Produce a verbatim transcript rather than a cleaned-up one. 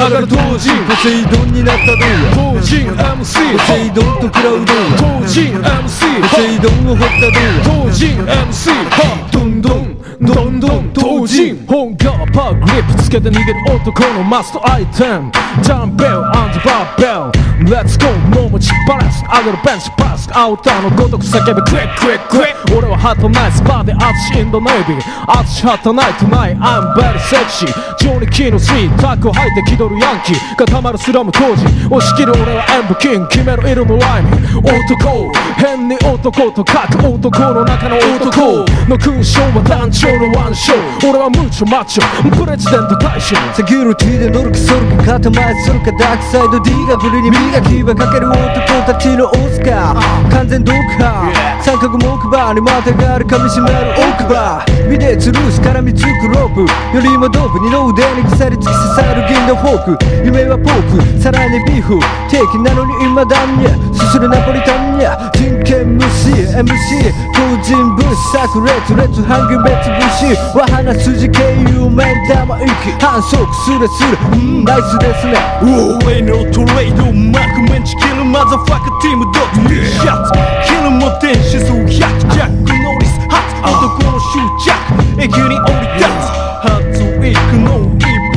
上がる当人ポセイドンになったどうや当人 エムシー ポセイドンと食らうどうや当人 エムシー ポセイドンを掘ったどうや当人 エムシー はどんどんどんどん当人本側パーグリップつけて逃げる男のマストアイテムダンベルアンドバーベルレッツゴーももちバランス上がるベンチパスアウターのごとく叫べクリッククリッククリック俺はハットナイスバーでアツシインドネイビーアツシハットナイトナイ I'm very sexy ジョニーキーのスリータックを吐いて気取るヤンキー固まるスラム当時押し切る俺は演武キング決める色のライム男変に男と書く男の中の男の勲章は団長のワンショー俺はムーチョマッチョプレジデント大将セキュリティで乗るかそるか肩前するかダークサイド D がブルに磨きはかける男たちのオスカー完全ドッカー三角木馬にまたがる噛みしめる奥歯ビデツルース絡みつくロープよりもドープ二の腕に鎖突き刺さる銀のフォーク夢はポークさらにビーフ定期なのに今だんにゃすするナポリタンにゃ人権無視 エムシー 当人物炸裂裂半分別節は鼻筋経由面玉息反則すれすれうんナイスですねおー Ain't noトレードマークメンチキルマザーファックティームドットシャツ